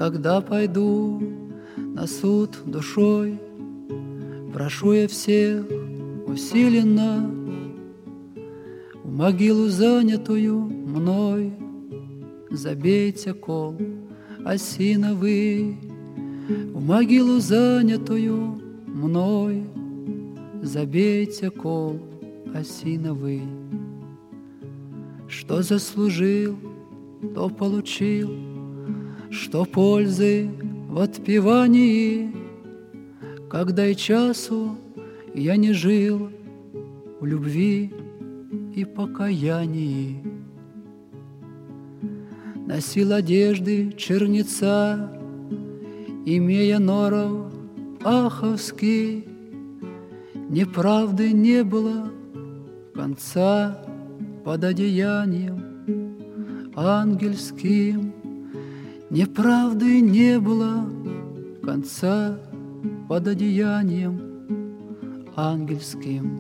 Когда пойду на суд душой, прошу я всех усиленно в могилу, занятую мной, забейте кол осиновый. В могилу, занятую мной, забейте кол осиновый. Что заслужил, то получил, что пользы в отпевании, когда и часу я не жил в любви и покаянии. Носил одежды черница, имея норов аховский, неправды не было конца под одеянием ангельским. Неправды не было конца под одеянием ангельским.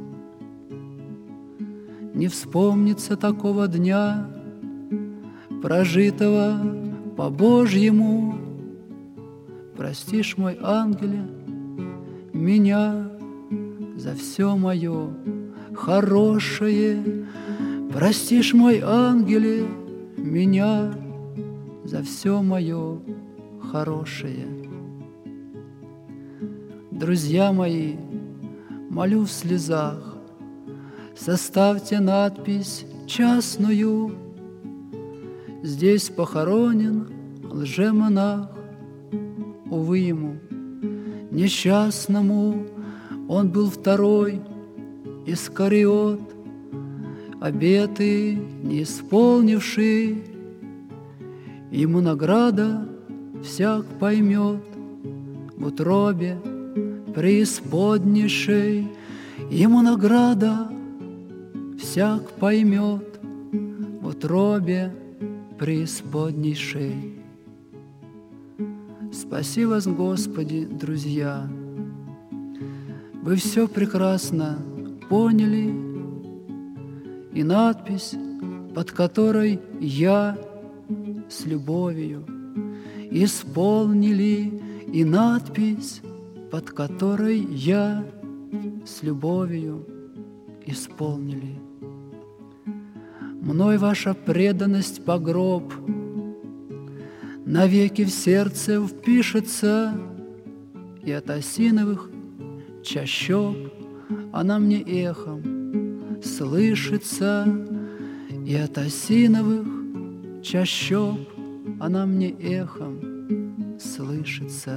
Не вспомнится такого дня, прожитого по-божьему. Простишь, мой ангеле, меня за все мое хорошее. Простишь, мой ангеле, меня за все мое хорошее. Друзья мои, молю в слезах, составьте надпись частную. Здесь похоронен лжемонах. Увы ему, несчастному, он был второй Искариот, обеты не исполнивший. Ему награда всяк поймет в утробе преисподнейшей. Ему награда всяк поймет в утробе преисподнейшей. Спаси вас, Господи, друзья! Вы все прекрасно поняли, и надпись, под которой я с любовью исполнили, и надпись, под которой я с любовью исполнили. Мной ваша преданность по гроб навеки в сердце впишется, и от осиновых чащоб она мне эхом слышится, и от осиновых чащоб она мне эхом слышится.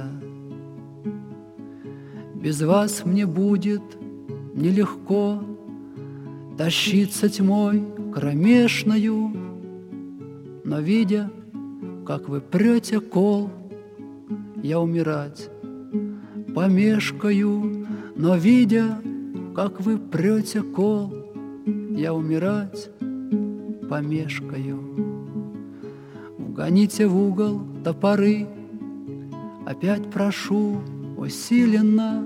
Без вас мне будет нелегко тащиться тьмой кромешною, но, видя, как вы прете кол, я умирать помешкаю. Но, видя, как вы прете кол, я умирать помешкаю. Вгоните в угол топоры, опять прошу усиленно,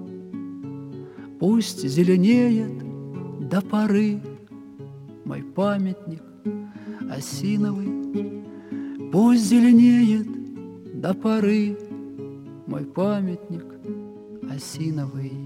пусть зеленеет до поры мой памятник осиновый. Пусть зеленеет до поры мой памятник осиновый.